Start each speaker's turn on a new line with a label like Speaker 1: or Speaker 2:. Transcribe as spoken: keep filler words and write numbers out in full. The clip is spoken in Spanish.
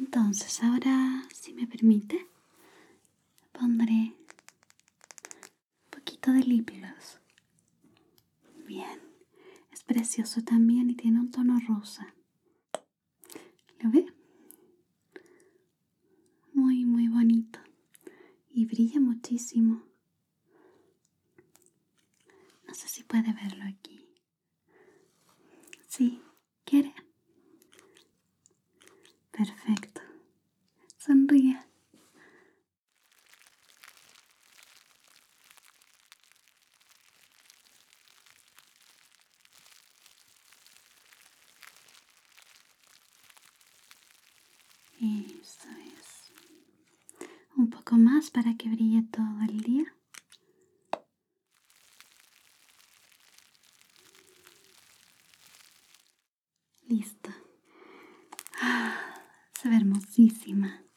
Speaker 1: Entonces, ahora, si me permite, pondré un poquito de lip gloss. Bien, es precioso también y tiene un tono rosa. ¿Lo ve? Muy, muy bonito. Y brilla muchísimo. No sé si puede verlo aquí. Sí, ¿quiere? Perfecto. Sonríe. Eso es. Un poco más para que brille todo el día. Listo. Ah, se ve hermosísima.